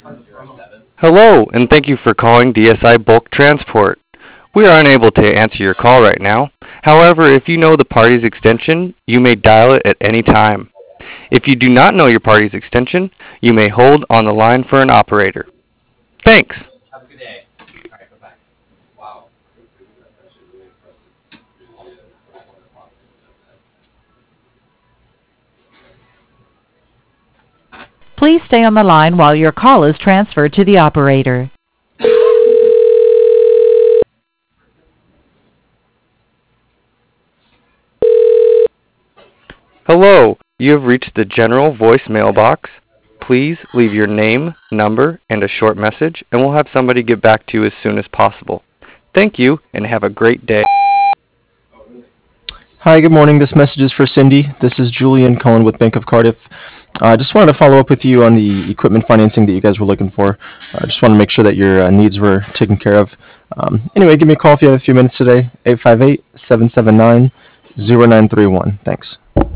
Hello, and thank you for calling DSI Bulk Transport. We are unable to answer your call right now. However, if you know the party's extension, you may dial it at any time. If you do not know your party's extension, you may hold on the line for an operator. Thanks. Please stay on the line while your call is transferred to the operator. Hello, you have reached the general voicemail box. Please leave your name, number, and a short message, and we'll have somebody get back to you as soon as possible. Thank you, and have a great day. Hi, good morning. This message is for Cindy. This is Julian Cohen with Bank of Cardiff. I just wanted to follow up with you on the equipment financing that you guys were looking for. I just want to make sure that your needs were taken care of. Anyway, give me a call if you have a few minutes today, 858-779-0931. Thanks.